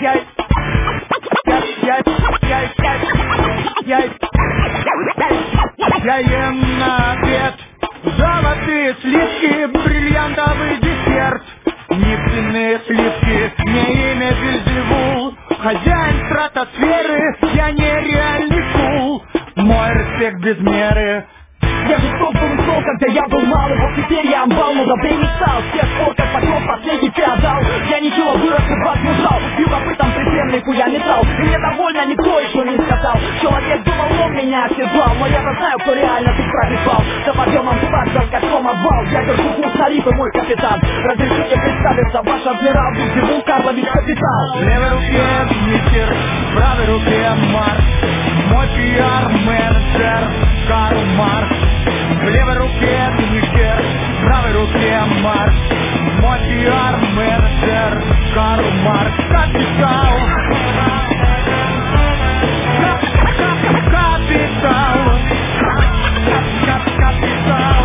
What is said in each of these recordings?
Я ем на обед золотые сливки, бриллиантовый десерт, нефтяные сливки, мне имя Вильзевул, хозяин стратосферы, я нереальный фул, мой респект без меры. Я же создан ушел, когда я был малый, вот теперь я амбал, но добрей не стал. С тех пор, как пошел последний феодал, я ничего вырос и вас не жал. Любопытом прицельный хуя металл, и мне довольно никто еще не сказал. Человек думал, он меня оседлал, но я-то знаю, кто реально тут пробивал. За подъемом спад, за качком обвал, я держу курс на рифы, мой капитан. Разрешите представиться, ваш адмирал Вильзевул Карлович Капитал. В левой руке мистер, в правой руке Марс, мой пиар-менеджер Карл Маркс. В левой руке мистер, в правой руке Марс, мой пиар-менеджер Карл Маркс. Капитал, капитал, капитал,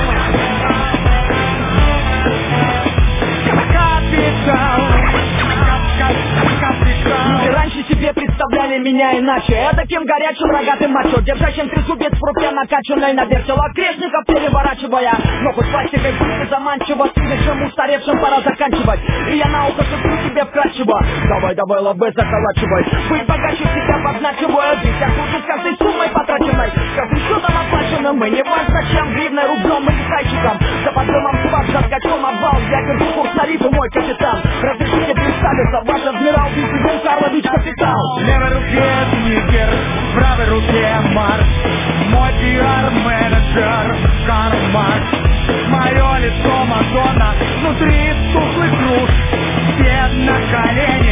Люди раньше себе представляли меня иначе. Я таким горячим рогатым мачо, держащим трезубец в руке накачанной на вертел грешников переворачивая. Но хоть пластикой были заманчиво, свежим устаревшим пора заканчивать. И я на ухо шепчу тебе вкрадчиво: давай, давай, лобы заколачивай. Быть богаче себя подначивая, здесь я служу с каждой суммой потраченной, с каждым счетом оплаченным. И не важно чем, гривной, рублем или зайчиком. За подъемом спад, за скачком обвал, я держу курс на рифы, мой капитан. Разрешите представиться, ваш адмирал Вильзевул Карлович Капитал. В левой руке Сникер, в правой руке Марс, мой пиар-менеджер Карл Маркс. Мое лицо Мадонна, внутри тухлый груш, все на колени.